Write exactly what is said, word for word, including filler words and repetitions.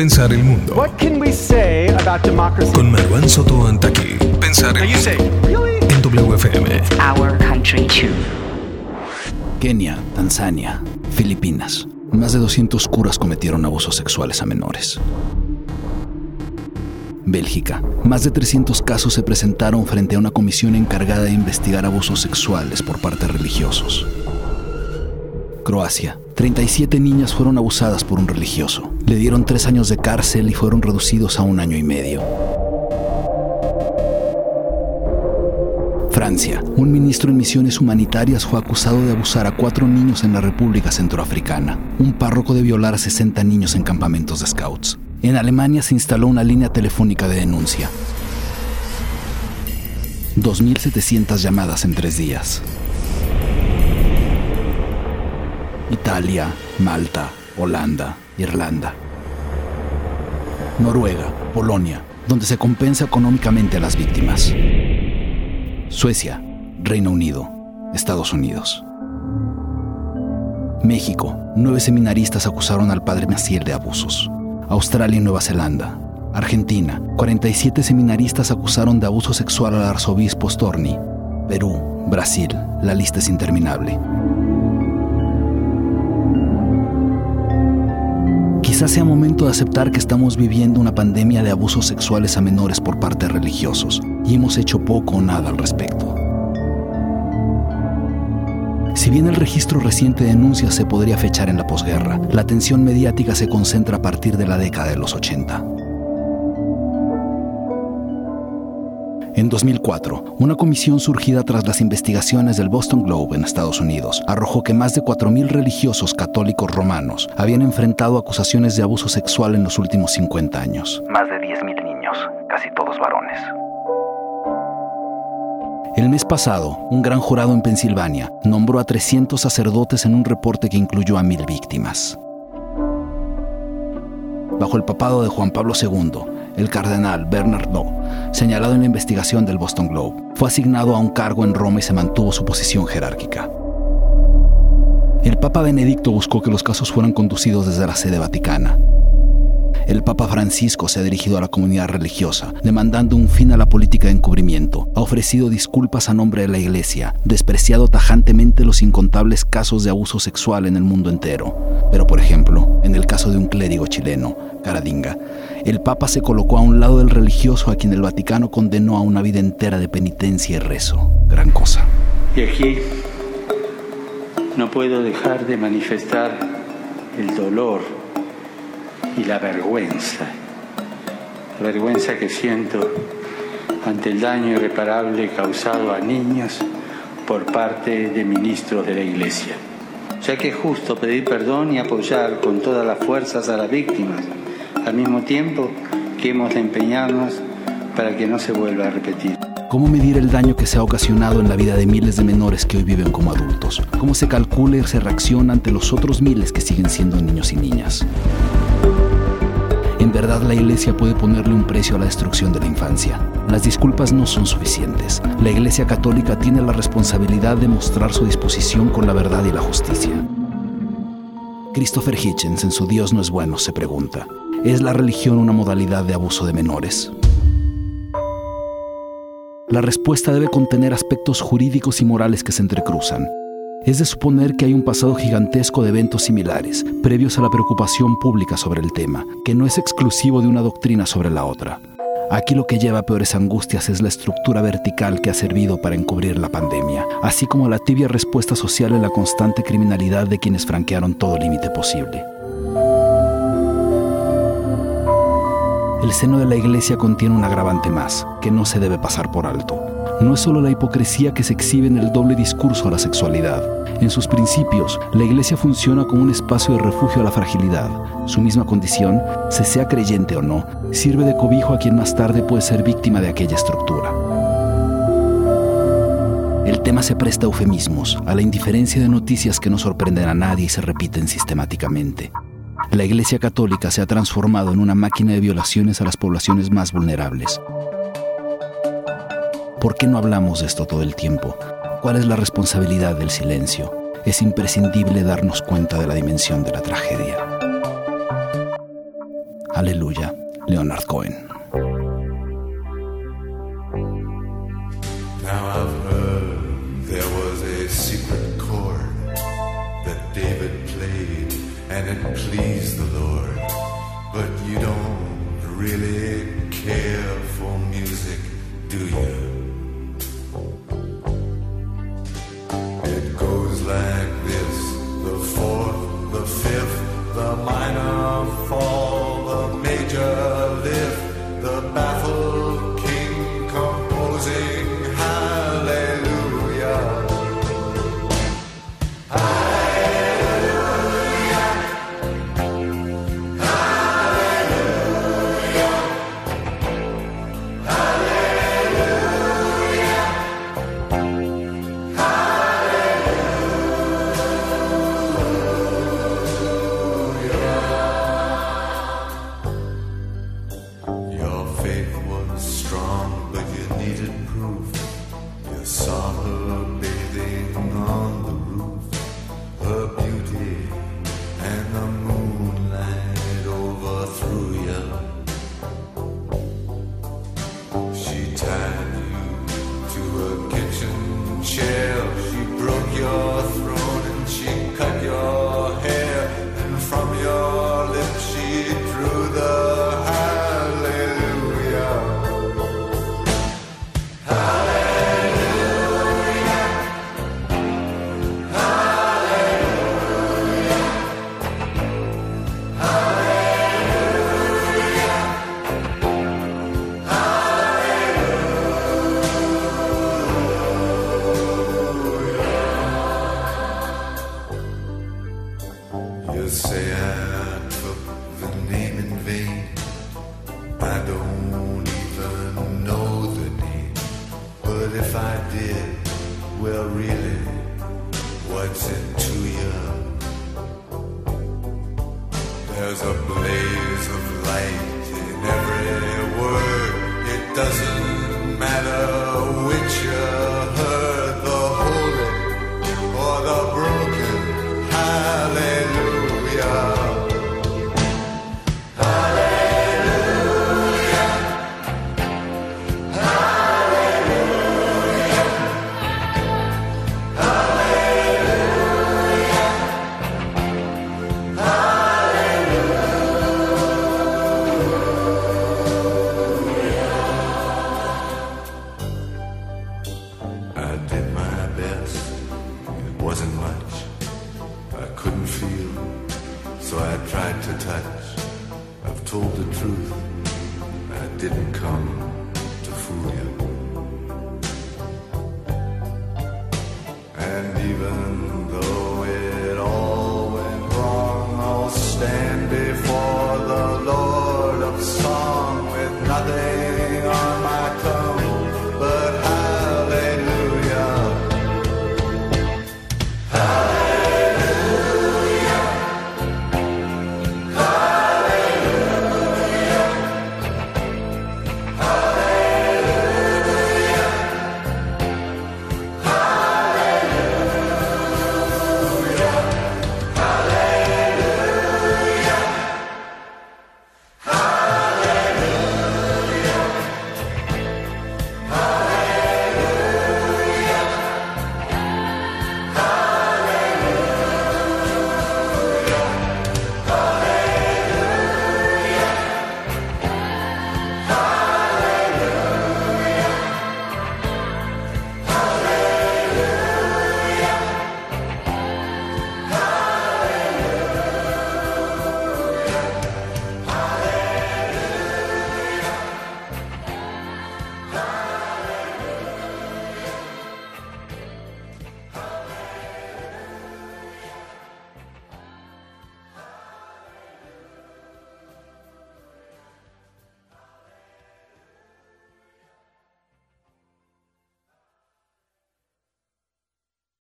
Pensar el mundo. What can we say about democracy? Con Marwan Soto Antaki. Pensar el Now you mundo. say, really? En W F M. It's our country too. Kenia, Tanzania, Filipinas. Más de doscientos curas cometieron abusos sexuales a menores. Bélgica. Más de trescientos casos se presentaron frente a una comisión encargada de investigar abusos sexuales por parte de religiosos. Croacia. treinta y siete niñas fueron abusadas por un religioso. Le dieron tres años de cárcel y fueron reducidos a un año y medio. Francia. Un ministro en misiones humanitarias fue acusado de abusar a cuatro niños en la República Centroafricana. Un párroco de violar a sesenta niños en campamentos de scouts. En Alemania se instaló una línea telefónica de denuncia. dos mil setecientas llamadas en tres días. Italia, Malta, Holanda, Irlanda. Noruega, Polonia, donde se compensa económicamente a las víctimas. Suecia, Reino Unido, Estados Unidos. México, nueve seminaristas acusaron al padre Maciel de abusos. Australia y Nueva Zelanda. Argentina, cuarenta y siete seminaristas acusaron de abuso sexual al arzobispo Storni. Perú, Brasil, la lista es interminable. Quizás sea momento de aceptar que estamos viviendo una pandemia de abusos sexuales a menores por parte de religiosos y hemos hecho poco o nada al respecto. Si bien el registro reciente de denuncias se podría fechar en la posguerra, la atención mediática se concentra a partir de la década de los ochenta. En dos mil cuatro, una comisión surgida tras las investigaciones del Boston Globe en Estados Unidos arrojó que más de cuatro mil religiosos católicos romanos habían enfrentado acusaciones de abuso sexual en los últimos cincuenta años. Más de diez mil niños, casi todos varones. El mes pasado, un gran jurado en Pensilvania nombró a trescientos sacerdotes en un reporte que incluyó a mil víctimas. Bajo el papado de Juan Pablo segundo, el cardenal Bernard Law, señalado en la investigación del Boston Globe, fue asignado a un cargo en Roma y se mantuvo su posición jerárquica. El Papa Benedicto buscó que los casos fueran conducidos desde la sede vaticana. El Papa Francisco se ha dirigido a la comunidad religiosa, demandando un fin a la política de encubrimiento. Ha ofrecido disculpas a nombre de la Iglesia, despreciado tajantemente los incontables casos de abuso sexual en el mundo entero. Pero, por ejemplo, en el caso de un clérigo chileno, Caradinga, el Papa se colocó a un lado del religioso a quien el Vaticano condenó a una vida entera de penitencia y rezo. Gran cosa. Y aquí no puedo dejar de manifestar el dolor y la vergüenza, la vergüenza que siento ante el daño irreparable causado a niños por parte de ministros de la Iglesia, ya que es justo pedir perdón y apoyar con todas las fuerzas a las víctimas, al mismo tiempo que hemos de empeñarnos para que no se vuelva a repetir. ¿Cómo medir el daño que se ha ocasionado en la vida de miles de menores que hoy viven como adultos? ¿Cómo se calcula y se reacciona ante los otros miles que siguen siendo niños y niñas? En verdad, la Iglesia puede ponerle un precio a la destrucción de la infancia. Las disculpas no son suficientes. La Iglesia Católica tiene la responsabilidad de mostrar su disposición con la verdad y la justicia. Christopher Hitchens, en su Dios no es bueno, se pregunta: ¿es la religión una modalidad de abuso de menores? La respuesta debe contener aspectos jurídicos y morales que se entrecruzan. Es de suponer que hay un pasado gigantesco de eventos similares, previos a la preocupación pública sobre el tema, que no es exclusivo de una doctrina sobre la otra. Aquí lo que lleva a peores angustias es la estructura vertical que ha servido para encubrir la pandemia, así como la tibia respuesta social a la constante criminalidad de quienes franquearon todo límite posible. El seno de la Iglesia contiene un agravante más, que no se debe pasar por alto. No es solo la hipocresía que se exhibe en el doble discurso a la sexualidad. En sus principios, la Iglesia funciona como un espacio de refugio a la fragilidad. Su misma condición, se sea creyente o no, sirve de cobijo a quien más tarde puede ser víctima de aquella estructura. El tema se presta a eufemismos, a la indiferencia de noticias que no sorprenden a nadie y se repiten sistemáticamente. La Iglesia Católica se ha transformado en una máquina de violaciones a las poblaciones más vulnerables. ¿Por qué no hablamos de esto todo el tiempo? ¿Cuál es la responsabilidad del silencio? Es imprescindible darnos cuenta de la dimensión de la tragedia. Aleluya, Leonard Cohen. Now I've heard there was a secret chord that David played and it pleased the Lord. But you don't really care for music, do you? It goes like this: the fourth, the fifth, the minor fall, the major lift, the baffled king composing hallelujah. Hallelujah. Hallelujah. Your faith was strong, but you needed proof. You saw her bathing on the roof, her beauty and the moonlight overthrew you. She tied you to a kitchen chair, she broke your throat and she cut your hair, and from your lips she drew the hallelujah. Hallelujah. Hallelujah. You say I took the name in vain. I don't even know the name. But if I did, well really, what's it to you? There's a blaze of light in every word. It doesn't matter which you heard, the holy or the broken. Hallelujah. Hallelujah. Hallelujah. Hallelujah. I did my best. It wasn't much. I couldn't feel, so I tried to touch. I've told the truth. I didn't come to fool you. And even though it all went wrong, I'll stand before the Lord of song with nothing on my tongue but hallelujah. Hallelujah. Hallelujah. Hallelujah. Hallelujah.